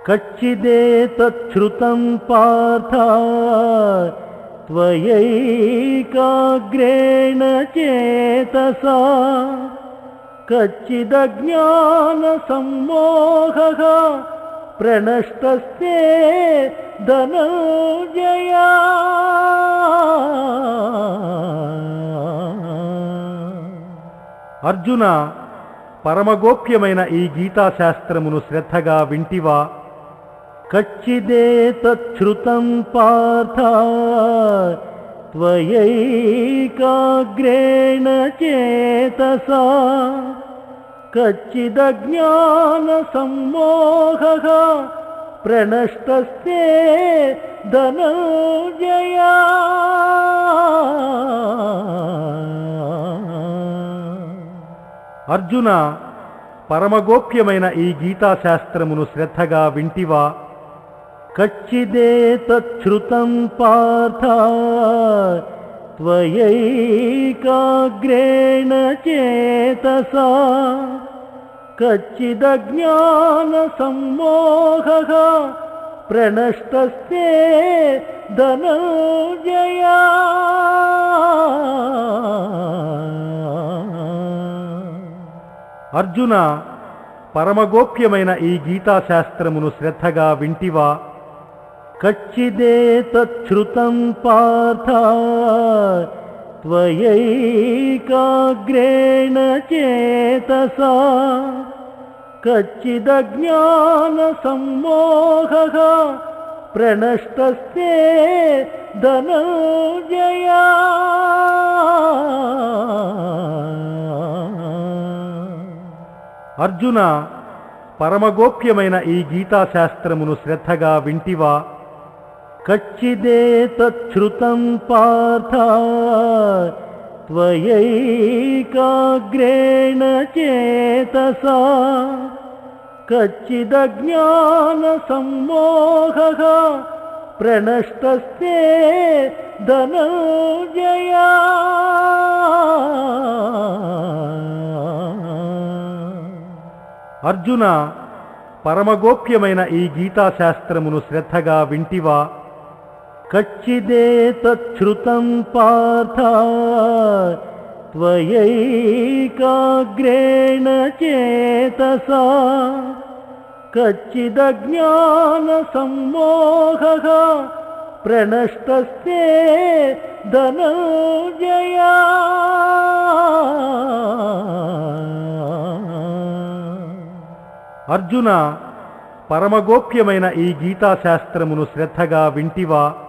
कच्चिदेतच्छ्रुतं पार्थ त्वयैकाग्रेण चेतसा कच्चिदज्ञानसम्मोहः प्रणष्टस्ते धनञ्जय। అర్జున, పరమగోప్యమైన ఈ గీతాశాస్త్రమును శ్రద్ధగా వింటివా? కచ్చిదేతచ్ఛ్రుతం పార్థ త్వయైకాగ్రేణ చేతసా కచ్చిదజ్ఞానసమ్మోహః ప్రణష్టస్తే ధనంజయ। అర్జున, పరమగోప్యమైన ఈ గీతాశాస్త్రమును శ్రద్ధగా వింటివా? కచ్చిదేతచ్ఛ్రుతం పార్థ త్వయైకాగ్రేణ చేతసా కచ్చిదజ్ఞానసమ్మోహః ప్రణష్టస్తే ధనంజయ। అర్జున, పరమగోప్యమైన ఈ గీతాశాస్త్రమును శ్రద్ధగా వింటివా? కచ్చిదేతచ్ఛ్రుతం పార్థ త్వయైకాగ్రేణ చేతసా కచ్చిదజ్ఞానసమ్మోహః ప్రణష్టస్తే ధనంజయ। అర్జున, పరమగోప్యమైన ఈ గీతాశాస్త్రమును శ్రద్ధగా వింటివా? కచ్చిదేతచ్ఛ్రుతం పార్థ త్వయైకాగ్రేణ చేతసా కచ్చిదజ్ఞానసమ్మోహః ప్రణష్టస్తే ధనంజయ। అర్జున, పరమగోప్యమైన ఈ గీతాశాస్త్రమును శ్రద్ధగా వింటివా? కచ్చిదేతచ్ఛ్రుతం పార్థ త్వయైకాగ్రేణ చేతసా కచ్చిదజ్ఞానసమ్మోహః ప్రణష్టస్తే ధనంజయ। అర్జున, పరమగోప్యమైన ఈ గీతాశాస్త్రమును శ్రద్ధగా వింటివా?